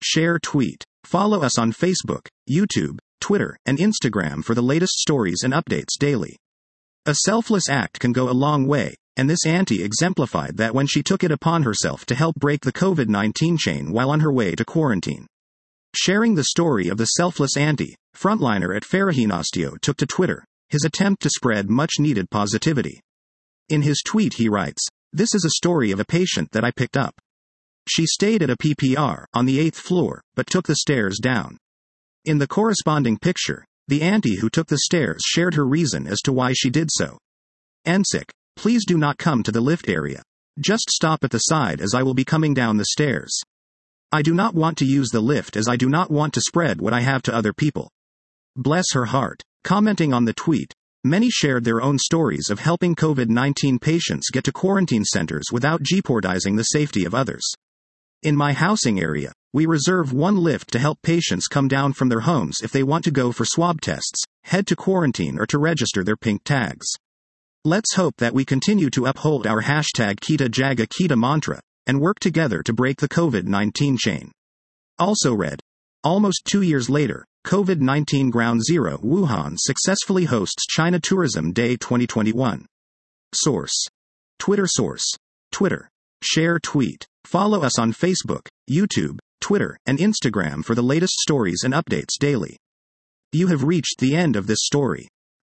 share, tweet. Follow us on Facebook, YouTube, Twitter, and Instagram for the latest stories and updates daily. A selfless act can go a long way, and this auntie exemplified that when she took it upon herself to help break the COVID-19 chain while on her way to quarantine. Sharing the story of the selfless auntie, frontliner at Farahinastio took to Twitter, his attempt to spread much-needed positivity. In his tweet he writes, "This is a story of a patient that I picked up. She stayed at a PPR on the 8th floor, but took the stairs down." In the corresponding picture, the auntie who took the stairs shared her reason as to why she did so. "Ensic, please do not come to the lift area. Just stop at the side as I will be coming down the stairs. I do not want to use the lift as I do not want to spread what I have to other people." Bless her heart. Commenting on the tweet, many shared their own stories of helping COVID-19 patients get to quarantine centers without jeopardizing the safety of others. "In my housing area, we reserve one lift to help patients come down from their homes if they want to go for swab tests, head to quarantine, or to register their pink tags. Let's hope that we continue to uphold our #Kita Jaga Kita mantra, and work together to break the COVID-19 chain." Also read, almost 2 years later, COVID-19 Ground Zero Wuhan successfully hosts China Tourism Day 2021. Source. Twitter. Source. Twitter. Share, tweet. Follow us on Facebook, YouTube, Twitter, and Instagram for the latest stories and updates daily. You have reached the end of this story.